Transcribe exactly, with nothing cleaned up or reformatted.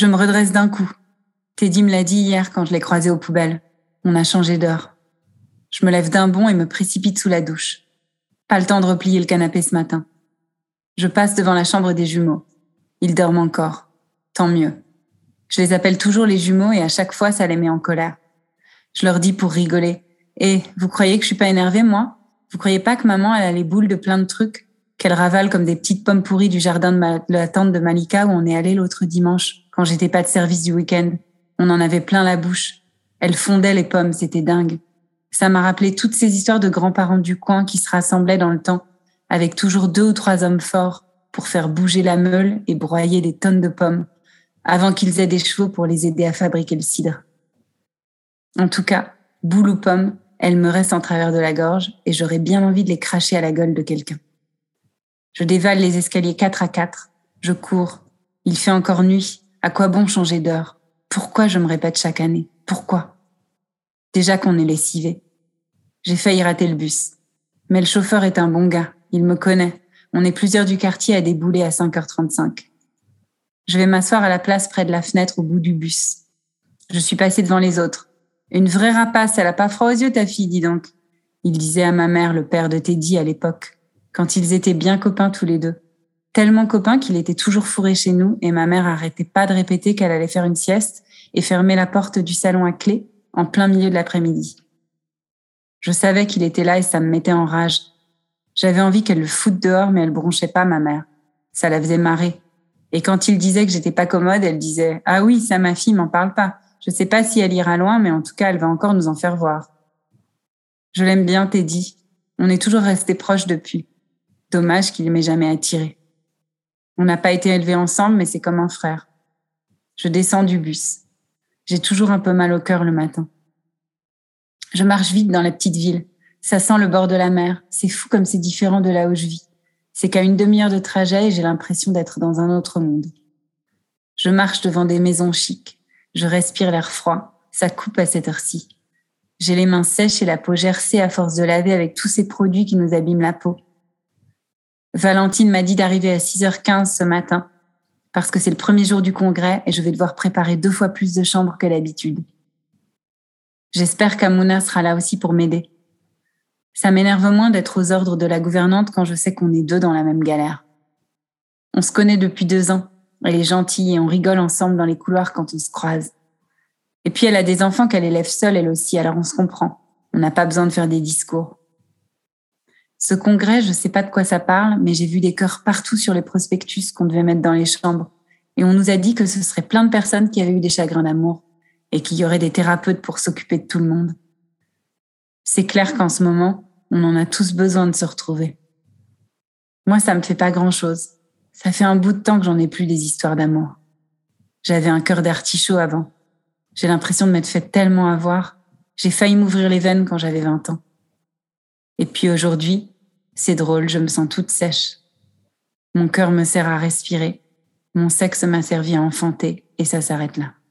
Je me redresse d'un coup. Teddy me l'a dit hier quand je l'ai croisé aux poubelles. On a changé d'heure. Je me lève d'un bond et me précipite sous la douche. Pas le temps de replier le canapé ce matin. Je passe devant la chambre des jumeaux. Ils dorment encore. Tant mieux. Je les appelle toujours les jumeaux et à chaque fois, ça les met en colère. Je leur dis pour rigoler. « Eh, vous croyez que je suis pas énervée, moi ? Vous croyez pas que maman, elle a les boules de plein de trucs ? Qu'elle ravale comme des petites pommes pourries du jardin de, ma, de la tante de Malika où on est allé l'autre dimanche, quand j'étais pas de service du week-end. On en avait plein la bouche. Elle fondait les pommes, c'était dingue. Ça m'a rappelé toutes ces histoires de grands-parents du coin qui se rassemblaient dans le temps, avec toujours deux ou trois hommes forts pour faire bouger la meule et broyer des tonnes de pommes, avant qu'ils aient des chevaux pour les aider à fabriquer le cidre. En tout cas, boule ou pomme, elles me restent en travers de la gorge et j'aurais bien envie de les cracher à la gueule de quelqu'un. Je dévale les escaliers quatre à quatre, je cours. Il fait encore nuit, à quoi bon changer d'heure ? Pourquoi je me répète chaque année ? Pourquoi ? Déjà qu'on est lessivé. J'ai failli rater le bus. Mais le chauffeur est un bon gars, il me connaît. On est plusieurs du quartier à débouler à cinq heures trente-cinq. Je vais m'asseoir à la place près de la fenêtre au bout du bus. Je suis passée devant les autres. Une vraie rapace, elle a pas froid aux yeux, ta fille, dis donc. Il disait à ma mère, le père de Teddy à l'époque, quand ils étaient bien copains tous les deux. Tellement copains qu'il était toujours fourré chez nous et ma mère arrêtait pas de répéter qu'elle allait faire une sieste et fermer la porte du salon à clé en plein milieu de l'après-midi. Je savais qu'il était là et ça me mettait en rage. J'avais envie qu'elle le foute dehors, mais elle bronchait pas, ma mère. Ça la faisait marrer. Et quand il disait que j'étais pas commode, elle disait « Ah oui, ça, ma fille, m'en parle pas. Je sais pas si elle ira loin, mais en tout cas, elle va encore nous en faire voir. » Je l'aime bien, Teddy. On est toujours restés proches depuis. Dommage qu'il ne m'ait jamais attiré. On n'a pas été élevés ensemble, mais c'est comme un frère. Je descends du bus. J'ai toujours un peu mal au cœur le matin. Je marche vite dans la petite ville. Ça sent le bord de la mer. C'est fou comme c'est différent de là où je vis. C'est qu'à une demi-heure de trajet, j'ai l'impression d'être dans un autre monde. Je marche devant des maisons chics. Je respire l'air froid. Ça coupe à cette heure-ci. J'ai les mains sèches et la peau gercée à force de laver avec tous ces produits qui nous abîment la peau. Valentine m'a dit d'arriver à six heures quinze ce matin parce que c'est le premier jour du congrès et je vais devoir préparer deux fois plus de chambres que d'habitude. J'espère qu'Amouna sera là aussi pour m'aider. Ça m'énerve moins d'être aux ordres de la gouvernante quand je sais qu'on est deux dans la même galère. On se connaît depuis deux ans, elle est gentille et on rigole ensemble dans les couloirs quand on se croise. Et puis elle a des enfants qu'elle élève seule elle aussi, alors on se comprend. On n'a pas besoin de faire des discours. Ce congrès, je ne sais pas de quoi ça parle, mais j'ai vu des cœurs partout sur les prospectus qu'on devait mettre dans les chambres. Et on nous a dit que ce serait plein de personnes qui avaient eu des chagrins d'amour et qu'il y aurait des thérapeutes pour s'occuper de tout le monde. C'est clair qu'en ce moment, on en a tous besoin de se retrouver. Moi, ça me fait pas grand-chose. Ça fait un bout de temps que j'en ai plus des histoires d'amour. J'avais un cœur d'artichaut avant. J'ai l'impression de m'être fait tellement avoir. J'ai failli m'ouvrir les veines quand j'avais vingt ans. Et puis aujourd'hui, c'est drôle, je me sens toute sèche. Mon cœur me sert à respirer. Mon sexe m'a servi à enfanter et ça s'arrête là.